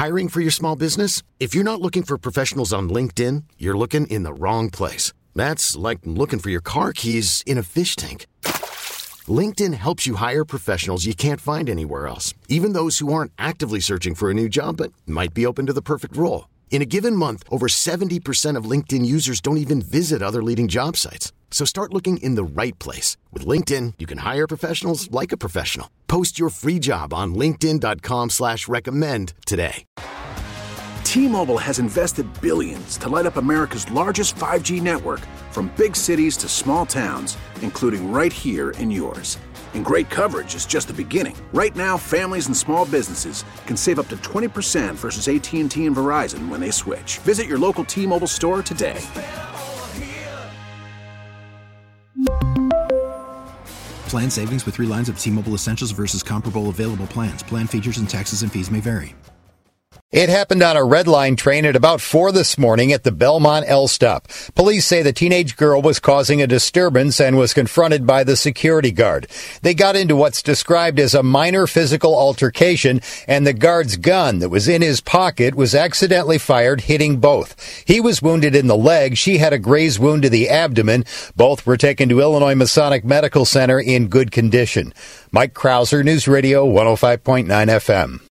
Hiring for your small business? If you're not looking for professionals on LinkedIn, you're looking in the wrong place. That's like looking for your car keys in a fish tank. LinkedIn helps you hire professionals you can't find anywhere else, even those who aren't actively searching for a new job but might be open to the perfect role. In a given month, over 70% of LinkedIn users don't even visit other leading job sites. So start looking in the right place. With LinkedIn, you can hire professionals like a professional. Post your free job on linkedin.com/recommend today. T-Mobile has invested billions to light up America's largest 5G network, from big cities to small towns, including right here in yours. And great coverage is just the beginning. Right now, families and small businesses can save up to 20% versus AT&T and Verizon when they switch. Visit your local T-Mobile store today. Plan savings with 3 lines of T-Mobile Essentials versus comparable available plans. Plan features and taxes and fees may vary. It happened on a Red Line train at about 4 this morning at the Belmont L stop. Police say the teenage girl was causing a disturbance and was confronted by the security guard. They got into what's described as a minor physical altercation, and the guard's gun that was in his pocket was accidentally fired, hitting both. He was wounded in the leg. She had a graze wound to the abdomen. Both were taken to Illinois Masonic Medical Center in good condition. Mike Krauser, News Radio 105.9 FM.